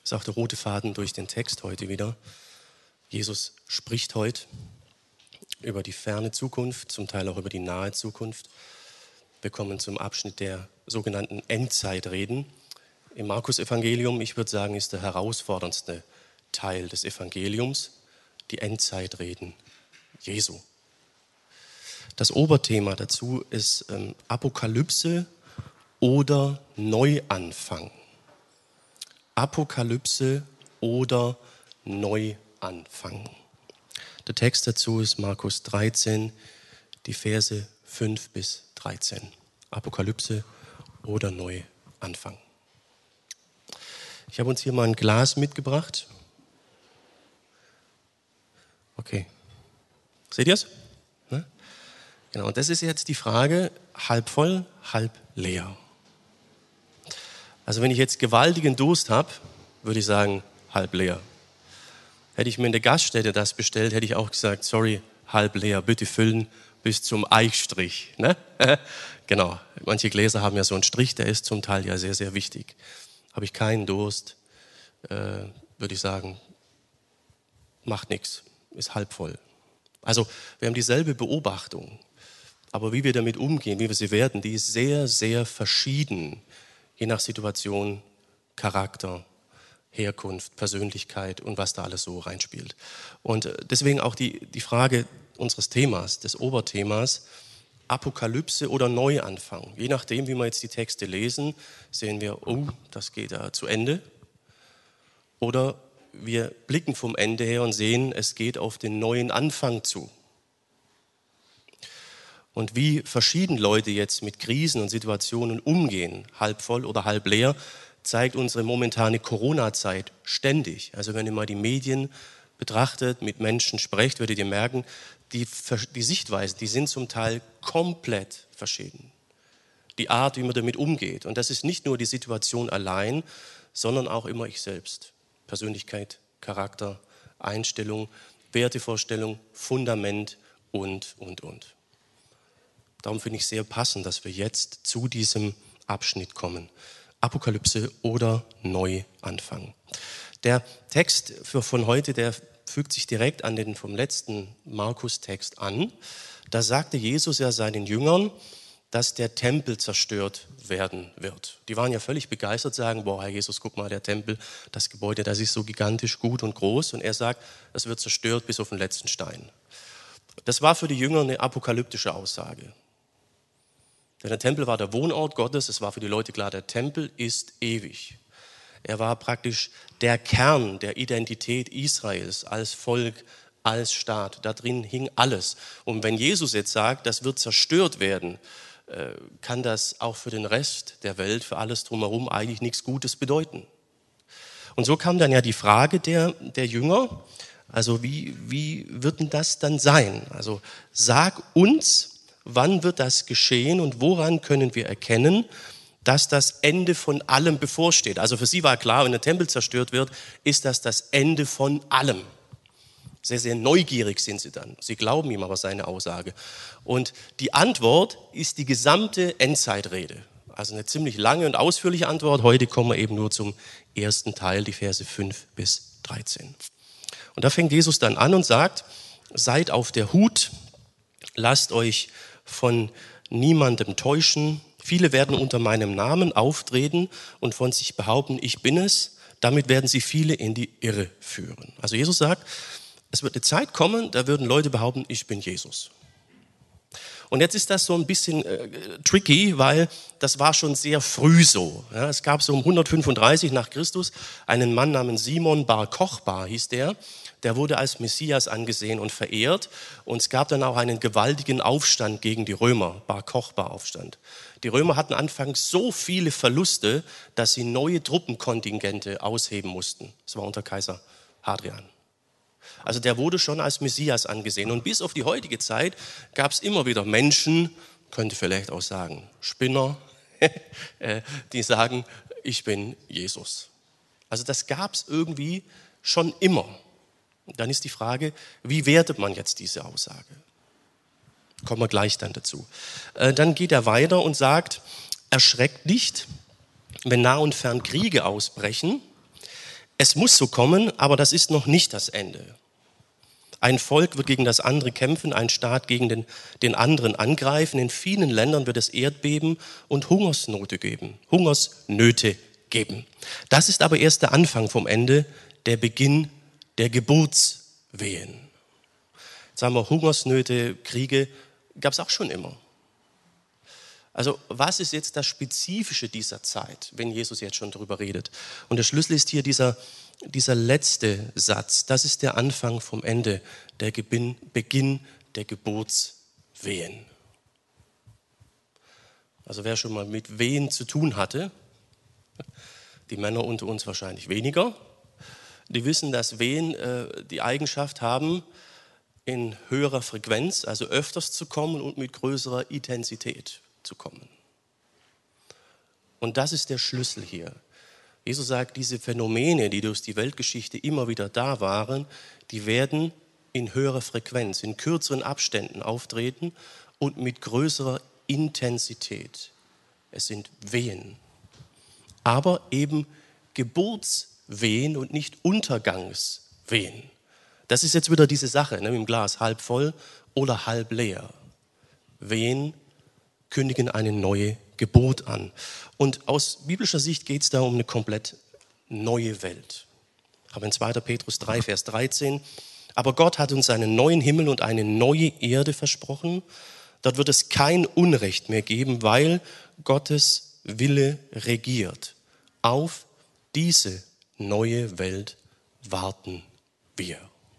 Das ist auch der rote Faden durch den Text heute wieder. Jesus spricht heute über die ferne Zukunft, zum Teil auch über die nahe Zukunft. Wir kommen zum Abschnitt der sogenannten Endzeitreden. Im Markus-Evangelium, ich würde sagen, ist der herausforderndste Teil des Evangeliums, die Endzeitreden Jesu. Das Oberthema dazu ist Apokalypse oder Neuanfang. Apokalypse oder Neuanfang. Der Text dazu ist Markus 13, die Verse 5 bis 13. Apokalypse oder Neuanfang. Ich habe uns hier mal ein Glas mitgebracht. Okay. Seht ihr es? Ne? Genau, und das ist jetzt die Frage, halb voll, halb leer. Also wenn ich jetzt gewaltigen Durst habe, würde ich sagen, halb leer. Hätte ich mir in der Gaststätte das bestellt, hätte ich auch gesagt, sorry, halb leer, bitte füllen bis zum Eichstrich. Ne? Genau, manche Gläser haben ja so einen Strich, der ist zum Teil ja sehr, sehr wichtig. Habe ich keinen Durst, würde ich sagen, macht nichts, ist halb voll. Also wir haben dieselbe Beobachtung, aber wie wir damit umgehen, wie wir sie werten, die ist sehr, sehr verschieden. Je nach Situation, Charakter, Herkunft, Persönlichkeit und was da alles so reinspielt. Und deswegen auch die Frage unseres Themas, des Oberthemas, Apokalypse oder Neuanfang. Je nachdem, wie wir jetzt die Texte lesen, sehen wir, oh, das geht da zu Ende. Oder wir blicken vom Ende her und sehen, es geht auf den neuen Anfang zu. Und wie verschieden Leute jetzt mit Krisen und Situationen umgehen, halb voll oder halb leer, zeigt unsere momentane Corona-Zeit ständig. Also wenn ihr mal die Medien betrachtet, mit Menschen sprecht, werdet ihr merken, die Sichtweisen, die sind zum Teil komplett verschieden. Die Art, wie man damit umgeht. Und das ist nicht nur die Situation allein, sondern auch immer ich selbst. Persönlichkeit, Charakter, Einstellung, Wertevorstellung, Fundament und. Darum finde ich sehr passend, dass wir jetzt zu diesem Abschnitt kommen. Apokalypse oder Neuanfang. Der Text von heute, der fügt sich direkt an den vom letzten Markus-Text an. Da sagte Jesus ja seinen Jüngern, dass der Tempel zerstört werden wird. Die waren ja völlig begeistert, sagen, boah, Herr Jesus, guck mal, der Tempel, das Gebäude, das ist so gigantisch gut und groß. Und er sagt, es wird zerstört bis auf den letzten Stein. Das war für die Jünger eine apokalyptische Aussage. Denn der Tempel war der Wohnort Gottes, es war für die Leute klar, der Tempel ist ewig. Er war praktisch der Kern der Identität Israels als Volk, als Staat. Da drin hing alles. Und wenn Jesus jetzt sagt, das wird zerstört werden, kann das auch für den Rest der Welt, für alles drumherum eigentlich nichts Gutes bedeuten. Und so kam dann ja die Frage der Jünger, also wie wird denn das dann sein? Also sag uns, wann wird das geschehen und woran können wir erkennen, dass das Ende von allem bevorsteht? Also für sie war klar, wenn der Tempel zerstört wird, ist das Ende von allem. Sehr, sehr neugierig sind sie dann. Sie glauben ihm aber seine Aussage. Und die Antwort ist die gesamte Endzeitrede. Also eine ziemlich lange und ausführliche Antwort. Heute kommen wir eben nur zum ersten Teil, die Verse 5 bis 13. Und da fängt Jesus dann an und sagt, seid auf der Hut, lasst euch von niemandem täuschen. Viele werden unter meinem Namen auftreten und von sich behaupten, ich bin es. Damit werden sie viele in die Irre führen. Also Jesus sagt, es wird eine Zeit kommen, da würden Leute behaupten, ich bin Jesus. Und jetzt ist das so ein bisschen tricky, weil das war schon sehr früh so. Ja, es gab so um 135 nach Christus einen Mann namens Simon Bar Kochba, hieß der. Der wurde als Messias angesehen und verehrt. Und es gab dann auch einen gewaltigen Aufstand gegen die Römer, Bar Kochba-Aufstand. Die Römer hatten anfangs so viele Verluste, dass sie neue Truppenkontingente ausheben mussten. Das war unter Kaiser Hadrian. Also der wurde schon als Messias angesehen. Und bis auf die heutige Zeit gab es immer wieder Menschen, könnte vielleicht auch sagen Spinner, die sagen, ich bin Jesus. Also das gab es irgendwie schon immer. Und dann ist die Frage, wie wertet man jetzt diese Aussage? Kommen wir gleich dann dazu. Dann geht er weiter und sagt, erschreckt nicht, wenn nah und fern Kriege ausbrechen. Es muss so kommen, aber das ist noch nicht das Ende. Ein Volk wird gegen das andere kämpfen, ein Staat gegen den anderen angreifen. In vielen Ländern wird es Erdbeben und Hungersnöte geben. Das ist aber erst der Anfang vom Ende, der Beginn der Geburtswehen. Jetzt haben wir Hungersnöte, Kriege, gab es auch schon immer. Also was ist jetzt das Spezifische dieser Zeit, wenn Jesus jetzt schon darüber redet? Und der Schlüssel ist hier dieser letzte Satz. Das ist der Anfang vom Ende, der Beginn der Geburtswehen. Also wer schon mal mit Wehen zu tun hatte, die Männer unter uns wahrscheinlich weniger, die wissen, dass Wehen die Eigenschaft haben, in höherer Frequenz, also öfters zu kommen und mit größerer Intensität zu kommen. Und das ist der Schlüssel hier. Jesus sagt, diese Phänomene, die durch die Weltgeschichte immer wieder da waren, die werden in höherer Frequenz, in kürzeren Abständen auftreten und mit größerer Intensität. Es sind Wehen, aber eben Geburtswehen und nicht Untergangswehen. Das ist jetzt wieder diese Sache, ne, mit dem Glas halb voll oder halb leer. Wehen kündigen eine neue Geburt an. Und aus biblischer Sicht geht es da um eine komplett neue Welt. Aber in 2. Petrus 3, Vers 13, aber Gott hat uns einen neuen Himmel und eine neue Erde versprochen. Dort wird es kein Unrecht mehr geben, weil Gottes Wille regiert. Auf diese neue Welt warten wir.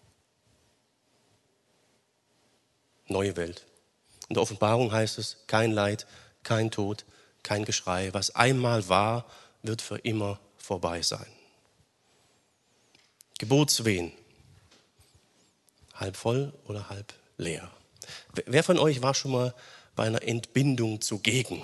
Neue Welt. In der Offenbarung heißt es, kein Leid, kein Tod, kein Geschrei. Was einmal war, wird für immer vorbei sein. Geburtswehen. Halb voll oder halb leer. Wer von euch war schon mal bei einer Entbindung zugegen?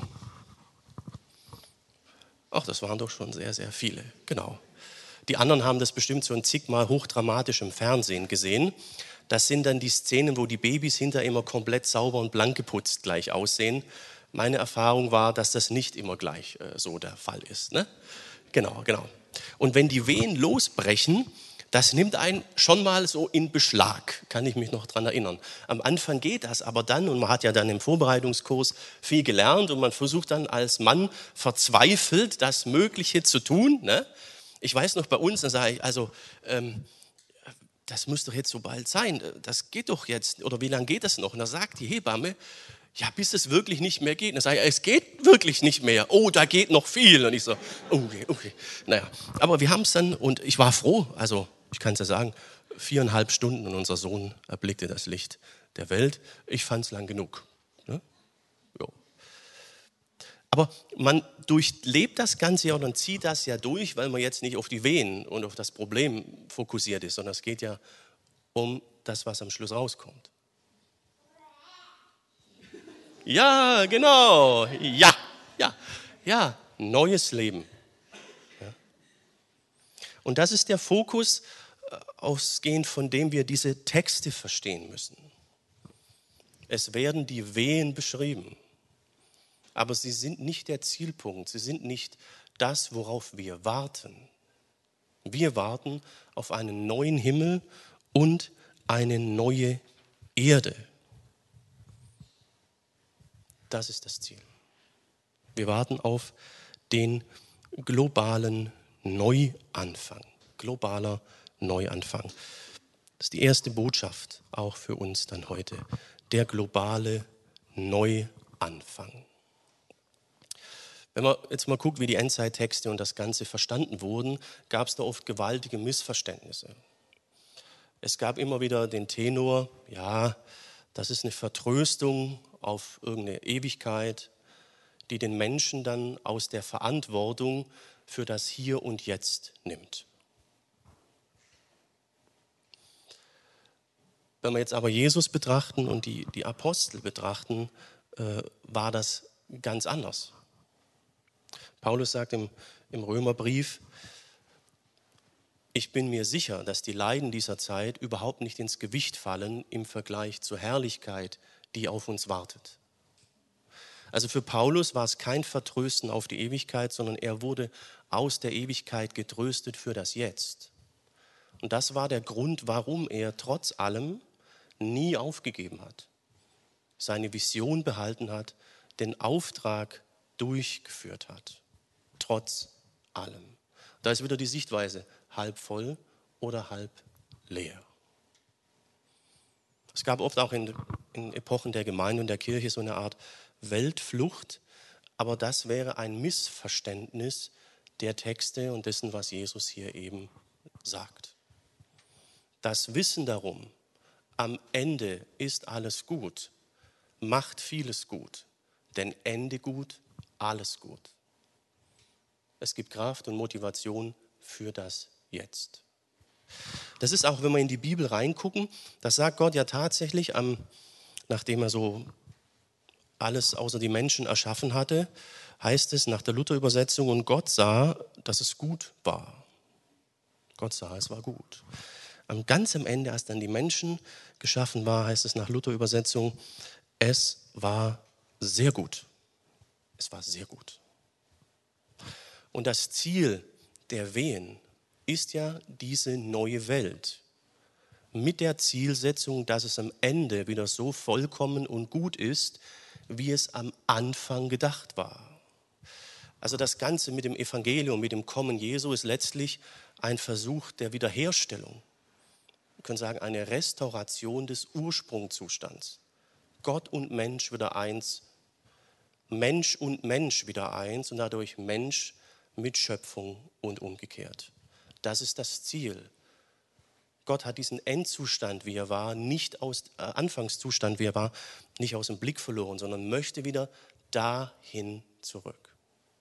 Ach, das waren doch schon sehr, sehr viele. Genau. Die anderen haben das bestimmt so ein zigmal hochdramatisch im Fernsehen gesehen. Das sind dann die Szenen, wo die Babys hinterher immer komplett sauber und blank geputzt gleich aussehen. Meine Erfahrung war, dass das nicht immer gleich so der Fall ist. Ne? Genau. Und wenn die Wehen losbrechen, das nimmt einen schon mal so in Beschlag, kann ich mich noch dran erinnern. Am Anfang geht das aber dann, und man hat ja dann im Vorbereitungskurs viel gelernt und man versucht dann als Mann verzweifelt das Mögliche zu tun. Ne? Ich weiß noch bei uns, da sage ich, also das muss doch jetzt so bald sein, das geht doch jetzt, oder wie lange geht das noch? Und da sagt die Hebamme, ja, bis es wirklich nicht mehr geht. Und dann sage ich, es geht wirklich nicht mehr. Oh, da geht noch viel. Und ich so, okay. Naja, aber wir haben es dann, und ich war froh, also ich kann es ja sagen, 4,5 Stunden und unser Sohn erblickte das Licht der Welt. Ich fand es lang genug. Ne? Jo. Aber man durchlebt das Ganze ja und man zieht das ja durch, weil man jetzt nicht auf die Wehen und auf das Problem fokussiert ist, sondern es geht ja um das, was am Schluss rauskommt. Ja, genau. Ja, neues Leben. Ja. Und das ist der Fokus, ausgehend von dem wir diese Texte verstehen müssen. Es werden die Wehen beschrieben, aber sie sind nicht der Zielpunkt, sie sind nicht das, worauf wir warten. Wir warten auf einen neuen Himmel und eine neue Erde. Das ist das Ziel. Wir warten auf den globalen Neuanfang. Globaler Neuanfang. Das ist die erste Botschaft auch für uns dann heute. Der globale Neuanfang. Wenn man jetzt mal guckt, wie die Endzeittexte und das Ganze verstanden wurden, gab es da oft gewaltige Missverständnisse. Es gab immer wieder den Tenor, ja, das ist eine Vertröstung auf irgendeine Ewigkeit, die den Menschen dann aus der Verantwortung für das Hier und Jetzt nimmt. Wenn wir jetzt aber Jesus betrachten und die Apostel betrachten, war das ganz anders. Paulus sagt im Römerbrief, ich bin mir sicher, dass die Leiden dieser Zeit überhaupt nicht ins Gewicht fallen im Vergleich zur Herrlichkeit, die auf uns wartet. Also für Paulus war es kein Vertrösten auf die Ewigkeit, sondern er wurde aus der Ewigkeit getröstet für das Jetzt. Und das war der Grund, warum er trotz allem nie aufgegeben hat, seine Vision behalten hat, den Auftrag durchgeführt hat, trotz allem. Da ist wieder die Sichtweise, halb voll oder halb leer. Es gab oft auch in Epochen der Gemeinde und der Kirche so eine Art Weltflucht, aber das wäre ein Missverständnis der Texte und dessen, was Jesus hier eben sagt. Das Wissen darum, am Ende ist alles gut, macht vieles gut, denn Ende gut, alles gut. Es gibt Kraft und Motivation für das Jetzt. Das ist auch, wenn wir in die Bibel reingucken, das sagt Gott ja tatsächlich, nachdem er so alles außer die Menschen erschaffen hatte, heißt es nach der Luther-Übersetzung, und Gott sah, dass es gut war. Gott sah, es war gut. Ganz am Ende, als dann die Menschen geschaffen war, heißt es nach Luther-Übersetzung, es war sehr gut. Es war sehr gut. Und das Ziel der Wehen ist ja diese neue Welt. Mit der Zielsetzung, dass es am Ende wieder so vollkommen und gut ist, wie es am Anfang gedacht war. Also das Ganze mit dem Evangelium, mit dem Kommen Jesu ist letztlich ein Versuch der Wiederherstellung. Wir können sagen, eine Restauration des Ursprungszustands. Gott und Mensch wieder eins, Mensch und Mensch wieder eins und dadurch Mensch mit Schöpfung und umgekehrt. Das ist das Ziel. Gott hat diesen Endzustand, wie er war, nicht aus Anfangszustand, wie er war, nicht aus dem Blick verloren, sondern möchte wieder dahin zurück.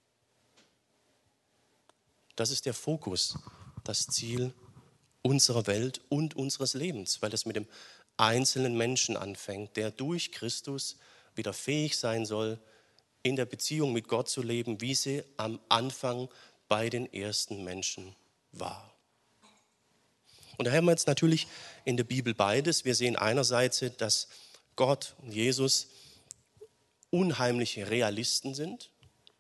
Das ist der Fokus, das Ziel unserer Welt und unseres Lebens, weil es mit dem einzelnen Menschen anfängt, der durch Christus wieder fähig sein soll, in der Beziehung mit Gott zu leben, wie sie am Anfang bei den ersten Menschen war. Und da haben wir jetzt natürlich in der Bibel beides. Wir sehen einerseits, dass Gott und Jesus unheimliche Realisten sind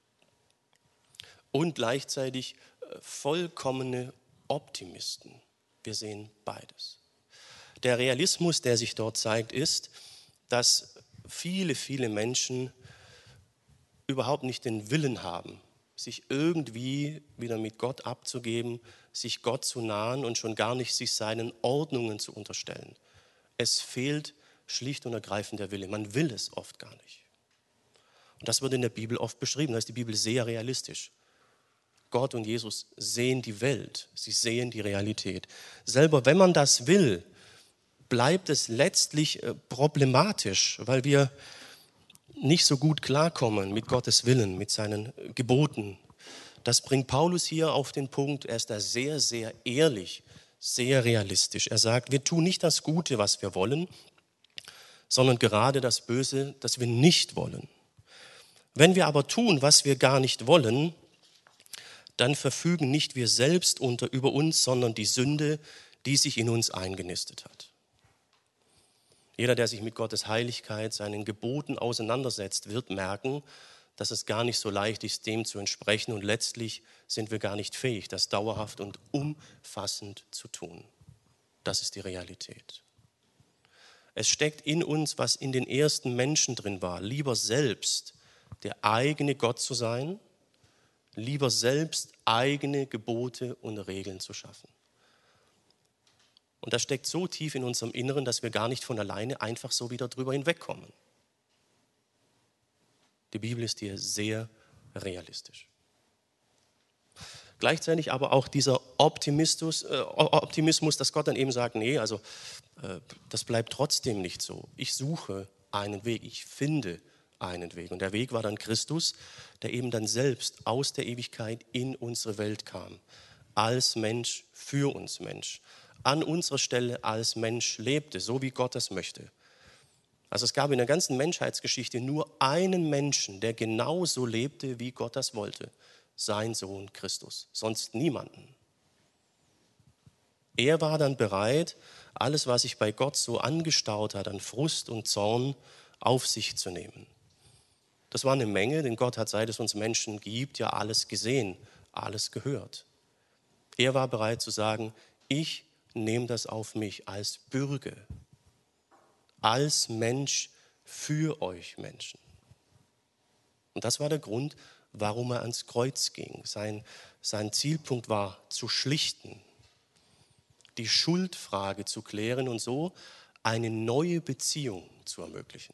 und gleichzeitig vollkommene Optimisten. Wir sehen beides. Der Realismus, der sich dort zeigt, ist, dass viele, viele Menschen überhaupt nicht den Willen haben, sich irgendwie wieder mit Gott abzugeben, sich Gott zu nahen und schon gar nicht sich seinen Ordnungen zu unterstellen. Es fehlt schlicht und ergreifend der Wille. Man will es oft gar nicht. Und das wird in der Bibel oft beschrieben. Da ist die Bibel sehr realistisch. Gott und Jesus sehen die Welt, sie sehen die Realität. Selber, wenn man das will, bleibt es letztlich problematisch, weil wir nicht so gut klarkommen mit Gottes Willen, mit seinen Geboten. Das bringt Paulus hier auf den Punkt. Er ist da sehr, sehr ehrlich, sehr realistisch. Er sagt, wir tun nicht das Gute, was wir wollen, sondern gerade das Böse, das wir nicht wollen. Wenn wir aber tun, was wir gar nicht wollen, dann verfügen nicht wir selbst über uns, sondern die Sünde, die sich in uns eingenistet hat. Jeder, der sich mit Gottes Heiligkeit, seinen Geboten auseinandersetzt, wird merken, dass es gar nicht so leicht ist, dem zu entsprechen. Und letztlich sind wir gar nicht fähig, das dauerhaft und umfassend zu tun. Das ist die Realität. Es steckt in uns, was in den ersten Menschen drin war. Lieber selbst der eigene Gott zu sein, lieber selbst eigene Gebote und Regeln zu schaffen. Und das steckt so tief in unserem Inneren, dass wir gar nicht von alleine einfach so wieder drüber hinwegkommen. Die Bibel ist hier sehr realistisch. Gleichzeitig aber auch dieser Optimismus, dass Gott dann eben sagt, nee, also das bleibt trotzdem nicht so. Ich suche einen Weg, ich finde einen Weg. Und der Weg war dann Christus, der eben dann selbst aus der Ewigkeit in unsere Welt kam. Als Mensch, für uns Mensch. An unserer Stelle als Mensch lebte, so wie Gott das möchte. Also es gab in der ganzen Menschheitsgeschichte nur einen Menschen, der genauso lebte, wie Gott das wollte. Sein Sohn Christus, sonst niemanden. Er war dann bereit, alles, was sich bei Gott so angestaut hat, an Frust und Zorn, auf sich zu nehmen. Das war eine Menge, denn Gott hat, seit es uns Menschen gibt, ja alles gesehen, alles gehört. Er war bereit zu sagen, ich nehme das auf mich als Bürge, als Mensch für euch Menschen. Und das war der Grund, warum er ans Kreuz ging. Sein Zielpunkt war zu schlichten, die Schuldfrage zu klären und so eine neue Beziehung zu ermöglichen.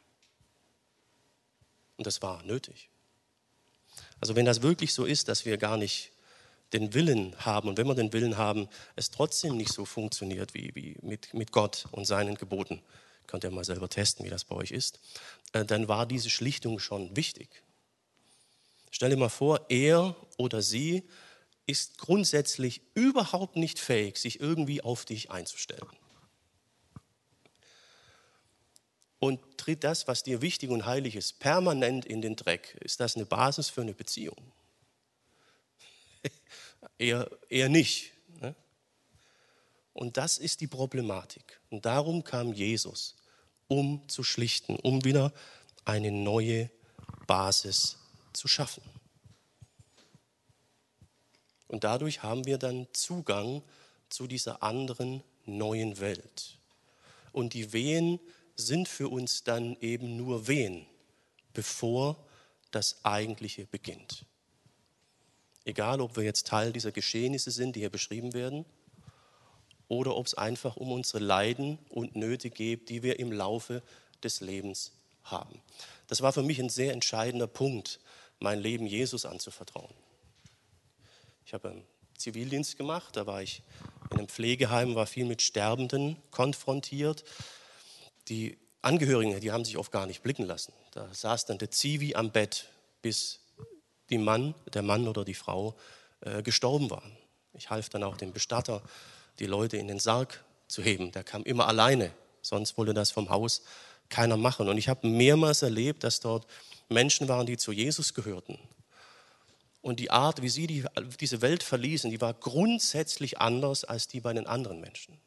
Und das war nötig. Also wenn das wirklich so ist, dass wir gar nicht den Willen haben und wenn wir den Willen haben, es trotzdem nicht so funktioniert wie mit Gott und seinen Geboten, könnt ihr mal selber testen, wie das bei euch ist, dann war diese Schlichtung schon wichtig. Stell dir mal vor, er oder sie ist grundsätzlich überhaupt nicht fähig, sich irgendwie auf dich einzustellen. Und tritt das, was dir wichtig und heilig ist, permanent in den Dreck. Ist das eine Basis für eine Beziehung? Eher nicht. Ne? Und das ist die Problematik. Und darum kam Jesus, um zu schlichten, um wieder eine neue Basis zu schaffen. Und dadurch haben wir dann Zugang zu dieser anderen neuen Welt. Und die Wehen sind für uns dann eben nur Wehen, bevor das Eigentliche beginnt. Egal, ob wir jetzt Teil dieser Geschehnisse sind, die hier beschrieben werden, oder ob es einfach um unsere Leiden und Nöte geht, die wir im Laufe des Lebens haben. Das war für mich ein sehr entscheidender Punkt, mein Leben Jesus anzuvertrauen. Ich habe einen Zivildienst gemacht, da war ich in einem Pflegeheim, war viel mit Sterbenden konfrontiert. Die Angehörigen, die haben sich oft gar nicht blicken lassen. Da saß dann der Zivi am Bett, bis der Mann oder die Frau gestorben waren. Ich half dann auch dem Bestatter, die Leute in den Sarg zu heben. Der kam immer alleine, sonst wollte das vom Haus keiner machen. Und ich habe mehrmals erlebt, dass dort Menschen waren, die zu Jesus gehörten. Und die Art, wie sie diese Welt verließen, die war grundsätzlich anders als die bei den anderen Menschen.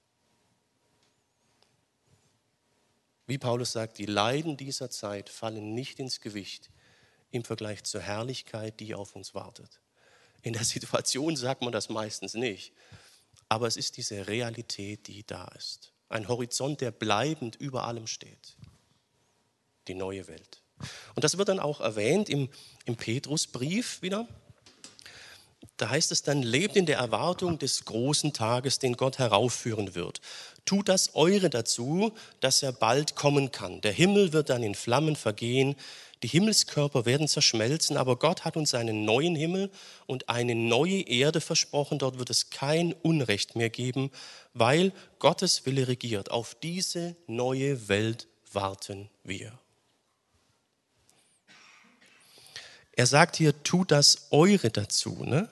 Wie Paulus sagt, die Leiden dieser Zeit fallen nicht ins Gewicht im Vergleich zur Herrlichkeit, die auf uns wartet. In der Situation sagt man das meistens nicht, aber es ist diese Realität, die da ist. Ein Horizont, der bleibend über allem steht. Die neue Welt. Und das wird dann auch erwähnt im Petrusbrief wieder. Da heißt es dann, lebt in der Erwartung des großen Tages, den Gott heraufführen wird. Tut das Eure dazu, dass er bald kommen kann. Der Himmel wird dann in Flammen vergehen, die Himmelskörper werden zerschmelzen, aber Gott hat uns einen neuen Himmel und eine neue Erde versprochen. Dort wird es kein Unrecht mehr geben, weil Gottes Wille regiert. Auf diese neue Welt warten wir. Er sagt hier, tut das Eure dazu, ne?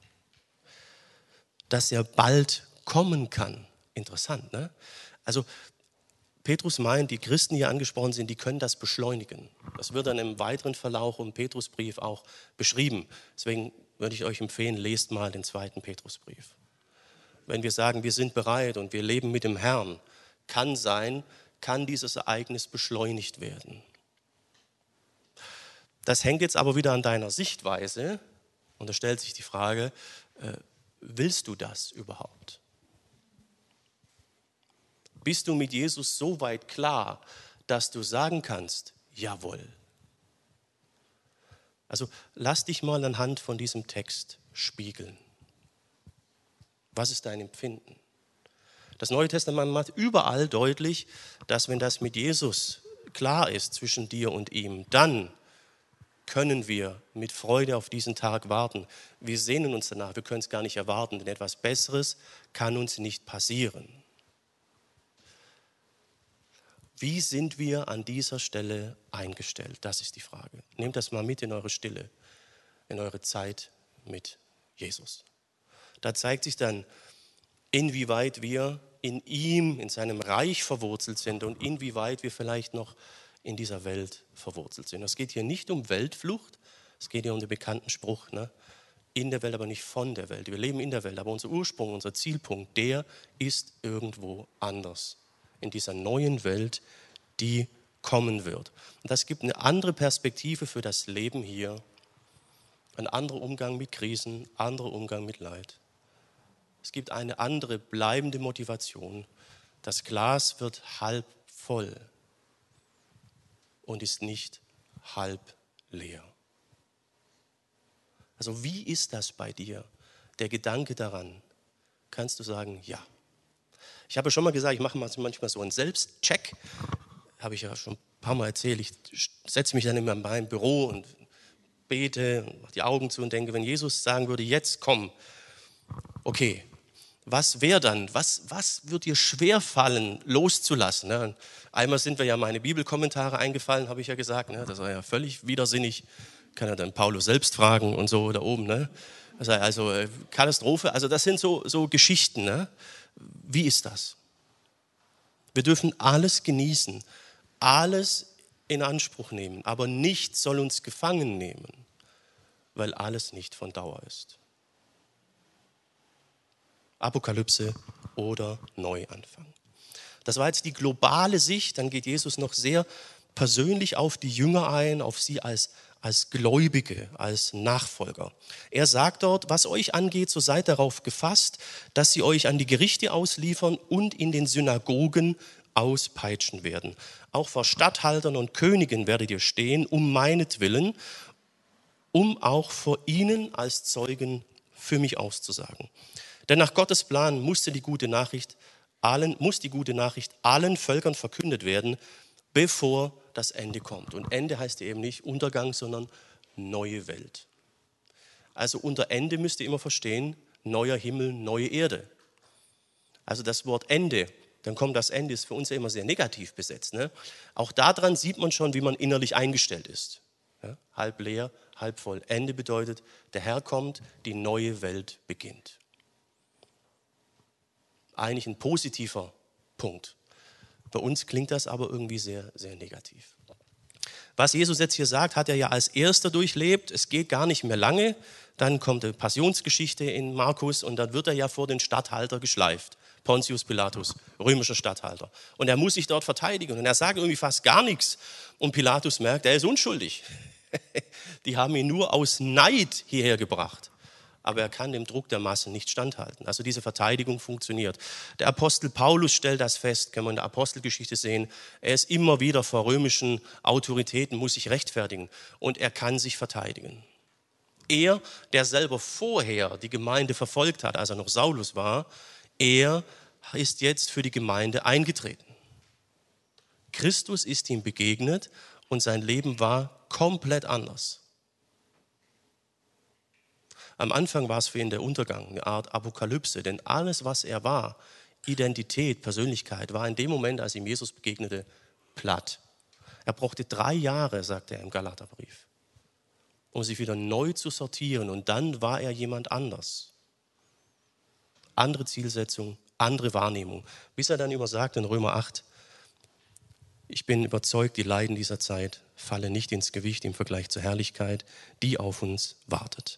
Dass er bald kommen kann. Interessant, ne? Also Petrus meint, die Christen, die hier angesprochen sind, die können das beschleunigen. Das wird dann im weiteren Verlauf im Petrusbrief auch beschrieben. Deswegen würde ich euch empfehlen, lest mal den 2. Petrusbrief. Wenn wir sagen, wir sind bereit und wir leben mit dem Herrn, kann dieses Ereignis beschleunigt werden. Das hängt jetzt aber wieder an deiner Sichtweise und da stellt sich die Frage, willst du das überhaupt? Bist du mit Jesus so weit klar, dass du sagen kannst, jawohl. Also lass dich mal anhand von diesem Text spiegeln. Was ist dein Empfinden? Das Neue Testament macht überall deutlich, dass wenn das mit Jesus klar ist zwischen dir und ihm, dann können wir mit Freude auf diesen Tag warten. Wir sehnen uns danach, wir können es gar nicht erwarten, denn etwas Besseres kann uns nicht passieren. Wie sind wir an dieser Stelle eingestellt? Das ist die Frage. Nehmt das mal mit in eure Stille, in eure Zeit mit Jesus. Da zeigt sich dann, inwieweit wir in ihm, in seinem Reich verwurzelt sind und inwieweit wir vielleicht noch in dieser Welt verwurzelt sind. Es geht hier nicht um Weltflucht, es geht hier um den bekannten Spruch, ne? In der Welt, aber nicht von der Welt. Wir leben in der Welt, aber unser Ursprung, unser Zielpunkt, der ist irgendwo anders. In dieser neuen Welt, die kommen wird. Und das gibt eine andere Perspektive für das Leben hier, ein anderer Umgang mit Krisen, anderer Umgang mit Leid. Es gibt eine andere bleibende Motivation. Das Glas wird halb voll und ist nicht halb leer. Also wie ist das bei dir? Der Gedanke daran, kannst du sagen, ja. Ich habe schon mal gesagt, ich mache manchmal so einen Selbstcheck. Habe ich ja schon ein paar Mal erzählt. Ich setze mich dann in meinem Büro und bete, mache die Augen zu und denke, wenn Jesus sagen würde, jetzt komm, okay, was wäre dann, was wird dir schwerfallen, loszulassen? Ne? Einmal sind mir ja meine Bibelkommentare eingefallen, habe ich ja gesagt, ne? Das war ja völlig widersinnig, kann ja dann Paulus selbst fragen und so da oben. Ne? Also Katastrophe, also das sind so Geschichten. Ne? Wie ist das? Wir dürfen alles genießen, alles in Anspruch nehmen, aber nichts soll uns gefangen nehmen, weil alles nicht von Dauer ist. Apokalypse oder Neuanfang. Das war jetzt die globale Sicht, dann geht Jesus noch sehr persönlich auf die Jünger ein, auf sie als Gläubige, als Nachfolger. Er sagt dort, was euch angeht, so seid darauf gefasst, dass sie euch an die Gerichte ausliefern und in den Synagogen auspeitschen werden. Auch vor Statthaltern und Königen werdet ihr stehen, um meinetwillen, um auch vor ihnen als Zeugen für mich auszusagen. Denn nach Gottes Plan muss die gute Nachricht allen Völkern verkündet werden, bevor das Ende kommt. Und Ende heißt eben nicht Untergang, sondern neue Welt. Also unter Ende müsst ihr immer verstehen, neuer Himmel, neue Erde. Also das Wort Ende, dann kommt das Ende, ist für uns ja immer sehr negativ besetzt. Ne? Auch daran sieht man schon, wie man innerlich eingestellt ist. Ja? Halb leer, halb voll. Ende bedeutet, der Herr kommt, die neue Welt beginnt. Eigentlich ein positiver Punkt. Bei uns klingt das aber irgendwie sehr, sehr negativ. Was Jesus jetzt hier sagt, hat er ja als Erster durchlebt. Es geht gar nicht mehr lange. Dann kommt die Passionsgeschichte in Markus und dann wird er ja vor den Statthalter geschleift. Pontius Pilatus, römischer Statthalter. Und er muss sich dort verteidigen. Und er sagt irgendwie fast gar nichts. Und Pilatus merkt, er ist unschuldig. Die haben ihn nur aus Neid hierher gebracht. Aber er kann dem Druck der Massen nicht standhalten. Also diese Verteidigung funktioniert. Der Apostel Paulus stellt das fest, kann man in der Apostelgeschichte sehen. Er ist immer wieder vor römischen Autoritäten, muss sich rechtfertigen und er kann sich verteidigen. Er, der selber vorher die Gemeinde verfolgt hat, als er noch Saulus war, er ist jetzt für die Gemeinde eingetreten. Christus ist ihm begegnet und sein Leben war komplett anders. Am Anfang war es für ihn der Untergang, eine Art Apokalypse, denn alles, was er war, Identität, Persönlichkeit, war in dem Moment, als ihm Jesus begegnete, platt. Er brauchte 3 Jahre, sagt er im Galaterbrief, um sich wieder neu zu sortieren und dann war er jemand anders. Andere Zielsetzung, andere Wahrnehmung, bis er dann immer sagt in Römer 8, ich bin überzeugt, die Leiden dieser Zeit fallen nicht ins Gewicht im Vergleich zur Herrlichkeit, die auf uns wartet.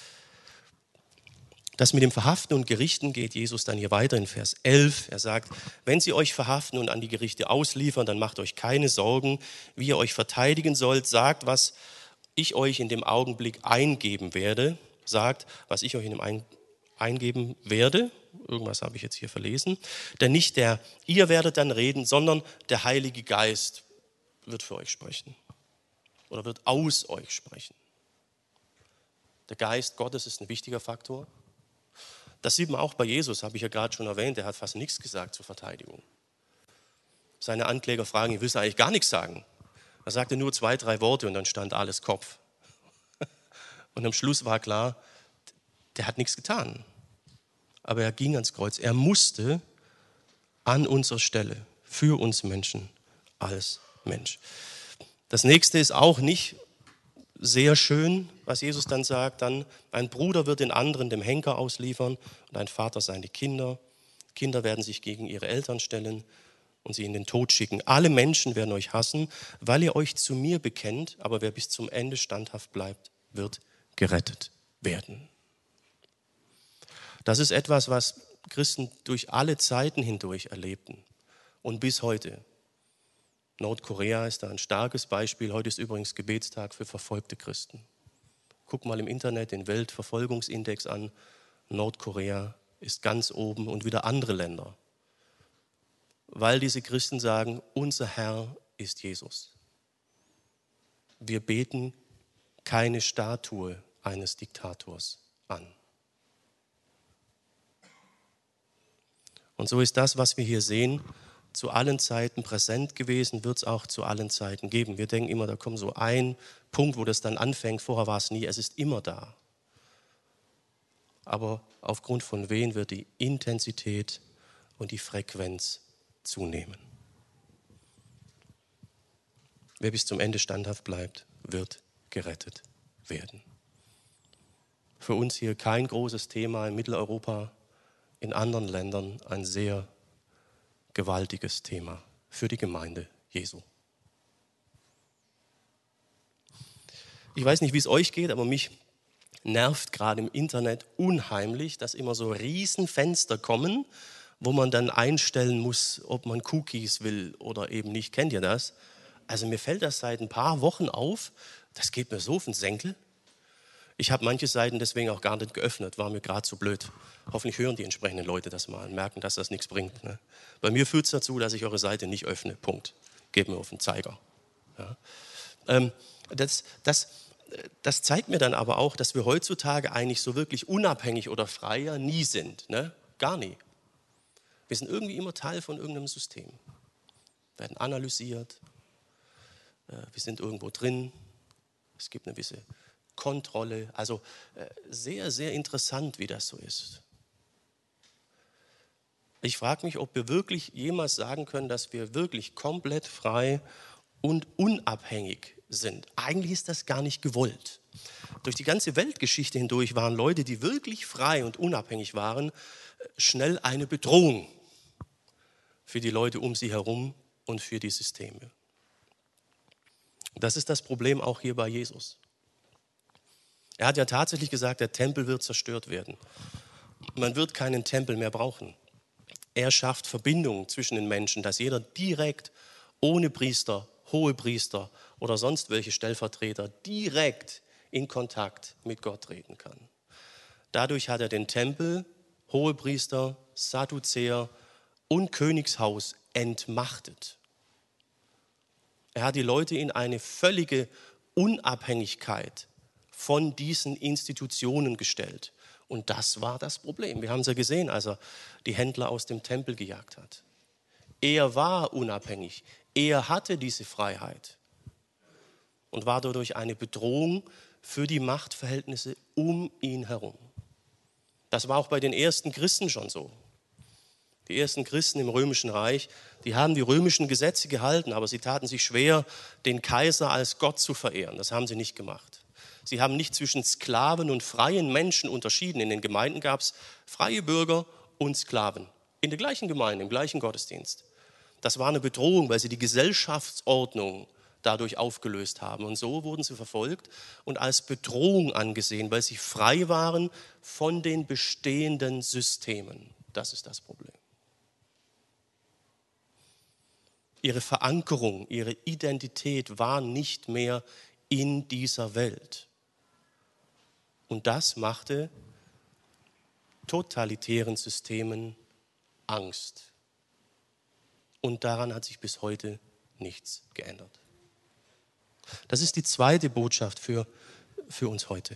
Das mit dem Verhaften und Gerichten geht Jesus dann hier weiter in Vers 11. Er sagt, wenn sie euch verhaften und an die Gerichte ausliefern, dann macht euch keine Sorgen, wie ihr euch verteidigen sollt. Sagt, was ich euch in dem Augenblick eingeben werde. Sagt, was ich euch in dem eingeben werde. Irgendwas habe ich jetzt hier verlesen. Denn nicht ihr werdet dann reden, sondern der Heilige Geist wird für euch sprechen. Oder wird aus euch sprechen. Der Geist Gottes ist ein wichtiger Faktor. Das sieht man auch bei Jesus, habe ich ja gerade schon erwähnt. Er hat fast nichts gesagt zur Verteidigung. Seine Ankläger fragen, ihr wisst eigentlich gar nichts sagen. Er sagte nur 2, 3 Worte und dann stand alles Kopf. Und am Schluss war klar, der hat nichts getan. Aber er ging ans Kreuz. Er musste an unserer Stelle für uns Menschen als Mensch. Das nächste ist auch nicht sehr schön, was Jesus dann sagt, dann ein Bruder wird den anderen dem Henker ausliefern und ein Vater seine Kinder. Kinder werden sich gegen ihre Eltern stellen und sie in den Tod schicken. Alle Menschen werden euch hassen, weil ihr euch zu mir bekennt, aber wer bis zum Ende standhaft bleibt, wird gerettet werden. Das ist etwas, was Christen durch alle Zeiten hindurch erlebten und bis heute. Nordkorea ist da ein starkes Beispiel. Heute ist übrigens Gebetstag für verfolgte Christen. Guck mal im Internet den Weltverfolgungsindex an. Nordkorea ist ganz oben und wieder andere Länder. Weil diese Christen sagen, unser Herr ist Jesus. Wir beten keine Statue eines Diktators an. Und so ist das, was wir hier sehen, zu allen Zeiten präsent gewesen, wird es auch zu allen Zeiten geben. Wir denken immer, da kommt so ein Punkt, wo das dann anfängt, vorher war es nie, es ist immer da. Aber aufgrund von wen wird die Intensität und die Frequenz zunehmen. Wer bis zum Ende standhaft bleibt, wird gerettet werden. Für uns hier kein großes Thema in Mitteleuropa, in anderen Ländern ein sehr gewaltiges Thema für die Gemeinde Jesu. Ich weiß nicht, wie es euch geht, aber mich nervt gerade im Internet unheimlich, dass immer so Riesenfenster kommen, wo man dann einstellen muss, ob man Cookies will oder eben nicht. Kennt ihr das? Also mir fällt das seit ein paar Wochen auf, das geht mir so auf den Senkel. Ich habe manche Seiten deswegen auch gar nicht geöffnet, war mir gerade zu blöd. Hoffentlich hören die entsprechenden Leute das mal und merken, dass das nichts bringt. Ne? Bei mir führt es dazu, dass ich eure Seite nicht öffne. Punkt. Gebt mir auf den Zeiger. Ja? Das zeigt mir dann aber auch, dass wir heutzutage eigentlich so wirklich unabhängig oder freier nie sind. Ne? Gar nie. Wir sind irgendwie immer Teil von irgendeinem System. Werden analysiert. Wir sind irgendwo drin. Es gibt eine gewisse Kontrolle. Also sehr, sehr interessant, wie das so ist. Ich frage mich, ob wir wirklich jemals sagen können, dass wir wirklich komplett frei und unabhängig sind. Eigentlich ist das gar nicht gewollt. Durch die ganze Weltgeschichte hindurch waren Leute, die wirklich frei und unabhängig waren, schnell eine Bedrohung für die Leute um sie herum und für die Systeme. Das ist das Problem auch hier bei Jesus. Er hat ja tatsächlich gesagt, der Tempel wird zerstört werden. Man wird keinen Tempel mehr brauchen. Er schafft Verbindungen zwischen den Menschen, dass jeder direkt, ohne Priester, Hohepriester oder sonst welche Stellvertreter, direkt in Kontakt mit Gott treten kann. Dadurch hat er den Tempel, Hohepriester, Sadduzäer und Königshaus entmachtet. Er hat die Leute in eine völlige Unabhängigkeit von diesen Institutionen gestellt. Und das war das Problem. Wir haben es ja gesehen, als er die Händler aus dem Tempel gejagt hat. Er war unabhängig. Er hatte diese Freiheit und war dadurch eine Bedrohung für die Machtverhältnisse um ihn herum. Das war auch bei den ersten Christen schon so. Die ersten Christen im Römischen Reich, die haben die römischen Gesetze gehalten, aber sie taten sich schwer, den Kaiser als Gott zu verehren. Das haben sie nicht gemacht. Sie haben nicht zwischen Sklaven und freien Menschen unterschieden. In den Gemeinden gab es freie Bürger und Sklaven. In der gleichen Gemeinde, im gleichen Gottesdienst. Das war eine Bedrohung, weil sie die Gesellschaftsordnung dadurch aufgelöst haben. Und so wurden sie verfolgt und als Bedrohung angesehen, weil sie frei waren von den bestehenden Systemen. Das ist das Problem. Ihre Verankerung, ihre Identität war nicht mehr in dieser Welt. Und das machte totalitären Systemen Angst. Und daran hat sich bis heute nichts geändert. Das ist die zweite Botschaft für uns heute.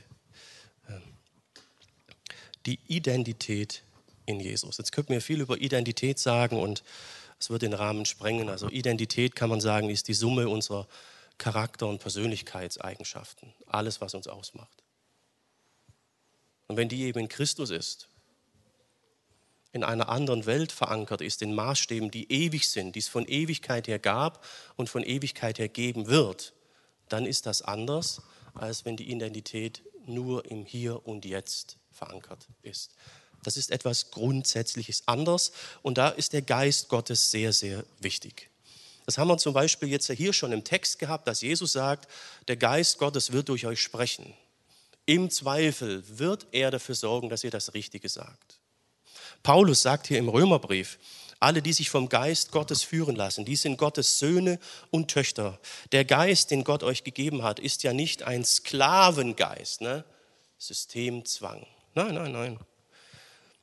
Die Identität in Jesus. Jetzt könnten wir viel über Identität sagen und es wird den Rahmen sprengen. Also Identität, kann man sagen, ist die Summe unserer Charakter- und Persönlichkeitseigenschaften. Alles, was uns ausmacht. Und wenn die eben in Christus ist, in einer anderen Welt verankert ist, in Maßstäben, die ewig sind, die es von Ewigkeit her gab und von Ewigkeit her geben wird, dann ist das anders, als wenn die Identität nur im Hier und Jetzt verankert ist. Das ist etwas Grundsätzliches anders und da ist der Geist Gottes sehr, sehr wichtig. Das haben wir zum Beispiel jetzt hier schon im Text gehabt, dass Jesus sagt, der Geist Gottes wird durch euch sprechen. Im Zweifel wird er dafür sorgen, dass ihr das Richtige sagt. Paulus sagt hier im Römerbrief, alle, die sich vom Geist Gottes führen lassen, die sind Gottes Söhne und Töchter. Der Geist, den Gott euch gegeben hat, ist ja nicht ein Sklavengeist, ne? Systemzwang. Nein.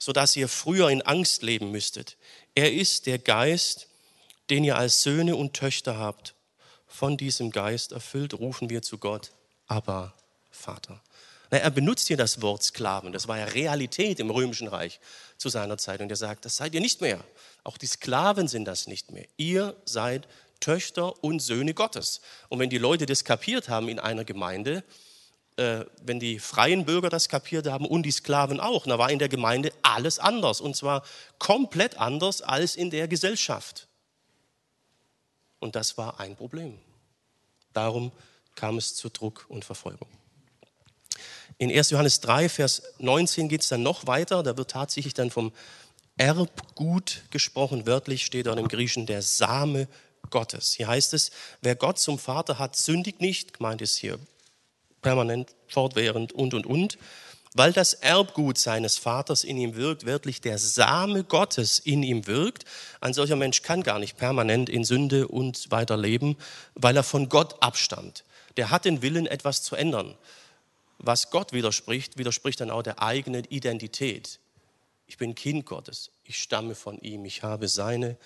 sodass ihr früher in Angst leben müsstet. Er ist der Geist, den ihr als Söhne und Töchter habt. Von diesem Geist erfüllt rufen wir zu Gott, Abba, Vater. Er benutzt hier das Wort Sklaven. Das war ja Realität im Römischen Reich zu seiner Zeit. Und er sagt, das seid ihr nicht mehr. Auch die Sklaven sind das nicht mehr. Ihr seid Töchter und Söhne Gottes. Und wenn die Leute das kapiert haben in einer Gemeinde, wenn die freien Bürger das kapiert haben und die Sklaven auch, dann war in der Gemeinde alles anders. Und zwar komplett anders als in der Gesellschaft. Und das war ein Problem. Darum kam es zu Druck und Verfolgung. In 1. Johannes 3, Vers 19 geht es dann noch weiter. Da wird tatsächlich dann vom Erbgut gesprochen. Wörtlich steht dort im Griechischen der Same Gottes. Hier heißt es, wer Gott zum Vater hat, sündigt nicht. Gemeint ist hier permanent, fortwährend und. Weil das Erbgut seines Vaters in ihm wirkt, wörtlich der Same Gottes in ihm wirkt. Ein solcher Mensch kann gar nicht permanent in Sünde und weiter leben, weil er von Gott abstammt. Der hat den Willen, etwas zu ändern. Was Gott widerspricht, widerspricht dann auch der eigenen Identität. Ich bin Kind Gottes, ich stamme von ihm, ich habe seine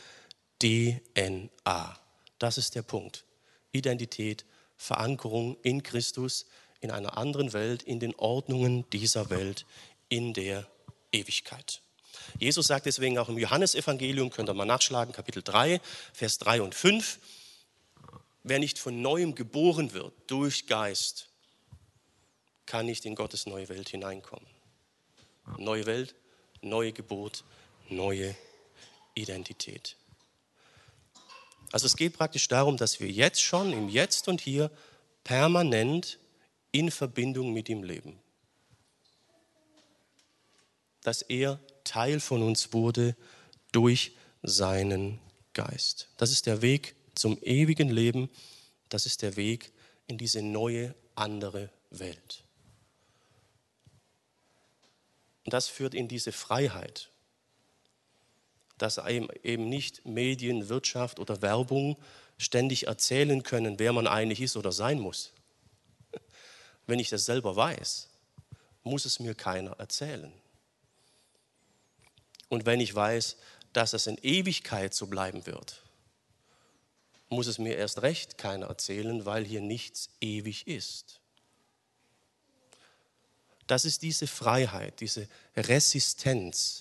DNA. Das ist der Punkt. Identität, Verankerung in Christus, in einer anderen Welt, in den Ordnungen dieser Welt, in der Ewigkeit. Jesus sagt deswegen auch im Johannesevangelium, könnt ihr mal nachschlagen, Kapitel 3, Vers 3 und 5, wer nicht von Neuem geboren wird durch Geist, kann nicht in Gottes neue Welt hineinkommen. Neue Welt, neue Geburt, neue Identität. Also es geht praktisch darum, dass wir jetzt schon, im Jetzt und Hier, permanent in Verbindung mit ihm leben. Dass er Teil von uns wurde durch seinen Geist. Das ist der Weg zum ewigen Leben. Das ist der Weg in diese neue, andere Welt. Und das führt in diese Freiheit, dass eben nicht Medien, Wirtschaft oder Werbung ständig erzählen können, wer man eigentlich ist oder sein muss. Wenn ich das selber weiß, muss es mir keiner erzählen. Und wenn ich weiß, dass es in Ewigkeit so bleiben wird, muss es mir erst recht keiner erzählen, weil hier nichts ewig ist. Das ist diese Freiheit, diese Resistenz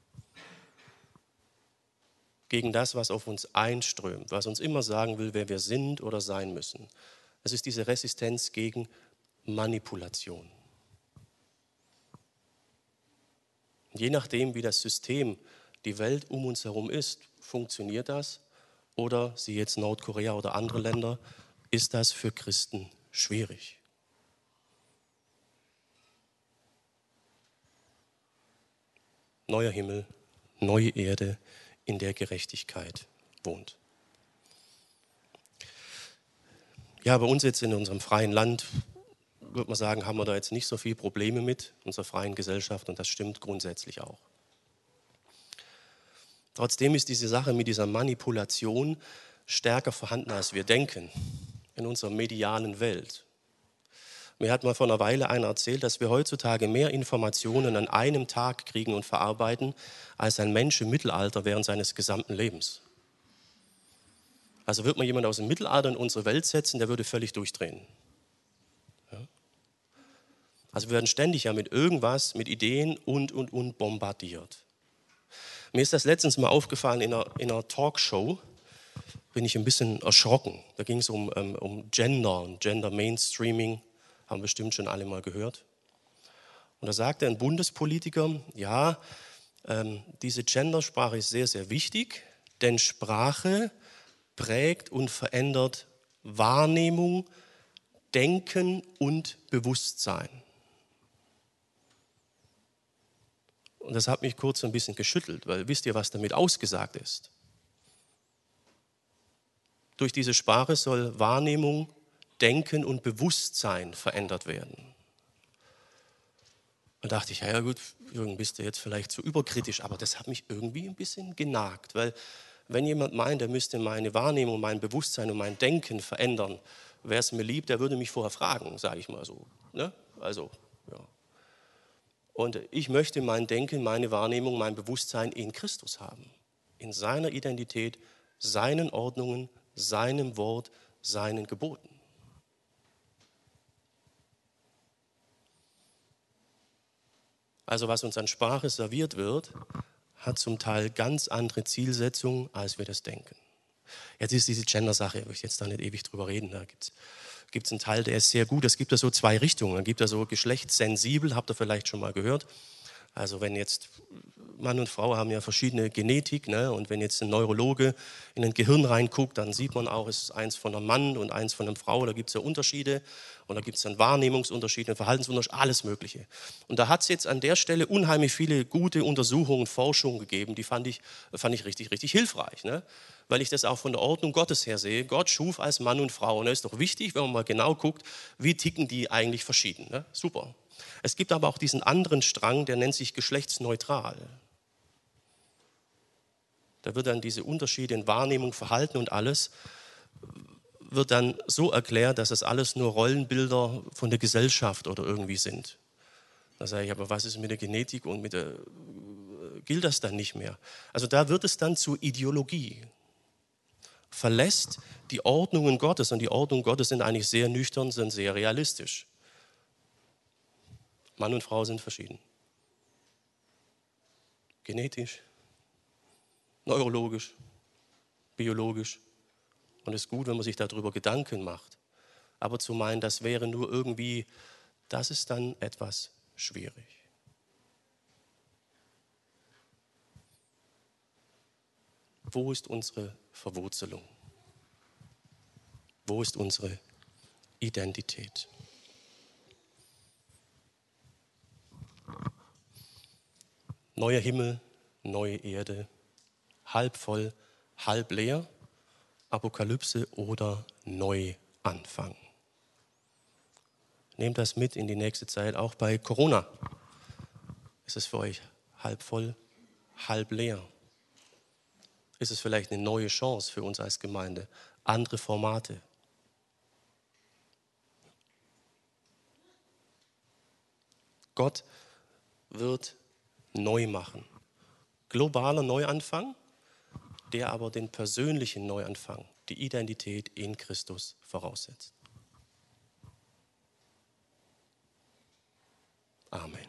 gegen das, was auf uns einströmt, was uns immer sagen will, wer wir sind oder sein müssen. Es ist diese Resistenz gegen Manipulation. Je nachdem, wie das System, die Welt um uns herum ist, funktioniert das oder, Sie jetzt Nordkorea oder andere Länder, ist das für Christen schwierig. Neuer Himmel, neue Erde, in der Gerechtigkeit wohnt. Ja, bei uns jetzt in unserem freien Land, würde man sagen, haben wir da jetzt nicht so viele Probleme mit unserer freien Gesellschaft und das stimmt grundsätzlich auch. Trotzdem ist diese Sache mit dieser Manipulation stärker vorhanden, als wir denken, in unserer medialen Welt. Mir hat mal vor einer Weile einer erzählt, dass wir heutzutage mehr Informationen an einem Tag kriegen und verarbeiten, als ein Mensch im Mittelalter während seines gesamten Lebens. Also wird man jemand aus dem Mittelalter in unsere Welt setzen, der würde völlig durchdrehen. Ja? Also wir werden ständig ja mit irgendwas, mit Ideen und bombardiert. Mir ist das letztens mal aufgefallen in einer Talkshow, bin ich ein bisschen erschrocken. Da ging es um Gender und Gender Mainstreaming. Haben bestimmt schon alle mal gehört. Und da sagte ein Bundespolitiker, ja, diese Gendersprache ist sehr, sehr wichtig, denn Sprache prägt und verändert Wahrnehmung, Denken und Bewusstsein. Und das hat mich kurz so ein bisschen geschüttelt, weil wisst ihr, was damit ausgesagt ist? Durch diese Sprache soll Wahrnehmung, Denken und Bewusstsein verändert werden. Und dachte ich, ja gut, Jürgen, bist du jetzt vielleicht zu überkritisch, aber das hat mich irgendwie ein bisschen genagt, weil wenn jemand meint, er müsste meine Wahrnehmung, mein Bewusstsein und mein Denken verändern, wäre es mir lieb, der würde mich vorher fragen, sage ich mal so. Ne? Also, ja. Und ich möchte mein Denken, meine Wahrnehmung, mein Bewusstsein in Christus haben. In seiner Identität, seinen Ordnungen, seinem Wort, seinen Geboten. Also was uns an Sprache serviert wird, hat zum Teil ganz andere Zielsetzungen, als wir das denken. Jetzt ist diese Gender-Sache, ich will jetzt da nicht ewig drüber reden, da gibt es einen Teil, der ist sehr gut. Es gibt da so zwei Richtungen. Es gibt da so geschlechtssensibel, habt ihr vielleicht schon mal gehört. Also wenn jetzt Mann und Frau haben ja verschiedene Genetik, ne? Und wenn jetzt ein Neurologe in ein Gehirn reinguckt, dann sieht man auch, es ist eins von einem Mann und eins von einer Frau, da gibt es ja Unterschiede und da gibt es dann Wahrnehmungsunterschiede, Verhaltensunterschiede, alles Mögliche. Und da hat es jetzt an der Stelle unheimlich viele gute Untersuchungen, Forschungen gegeben, die fand ich richtig, richtig hilfreich, ne? Weil ich das auch von der Ordnung Gottes her sehe. Gott schuf als Mann und Frau und es ist doch wichtig, wenn man mal genau guckt, wie ticken die eigentlich verschieden, ne? Super. Es gibt aber auch diesen anderen Strang, der nennt sich geschlechtsneutral. Da wird dann diese Unterschiede in Wahrnehmung, Verhalten und alles, wird dann so erklärt, dass es alles nur Rollenbilder von der Gesellschaft oder irgendwie sind. Da sage ich, aber was ist mit der Genetik und gilt das dann nicht mehr? Also da wird es dann zur Ideologie. Verlässt die Ordnungen Gottes und die Ordnungen Gottes sind eigentlich sehr nüchtern, sind sehr realistisch. Mann und Frau sind verschieden. Genetisch, neurologisch, biologisch. Und es ist gut, wenn man sich darüber Gedanken macht. Aber zu meinen, das wäre nur irgendwie, das ist dann etwas schwierig. Wo ist unsere Verwurzelung? Wo ist unsere Identität? Neuer Himmel, neue Erde, halb voll, halb leer, Apokalypse oder Neuanfang. Nehmt das mit in die nächste Zeit, auch bei Corona. Ist es für euch halb voll, halb leer? Ist es vielleicht eine neue Chance für uns als Gemeinde? Andere Formate? Gott wird neu machen. Globaler Neuanfang, der aber den persönlichen Neuanfang, die Identität in Christus voraussetzt. Amen.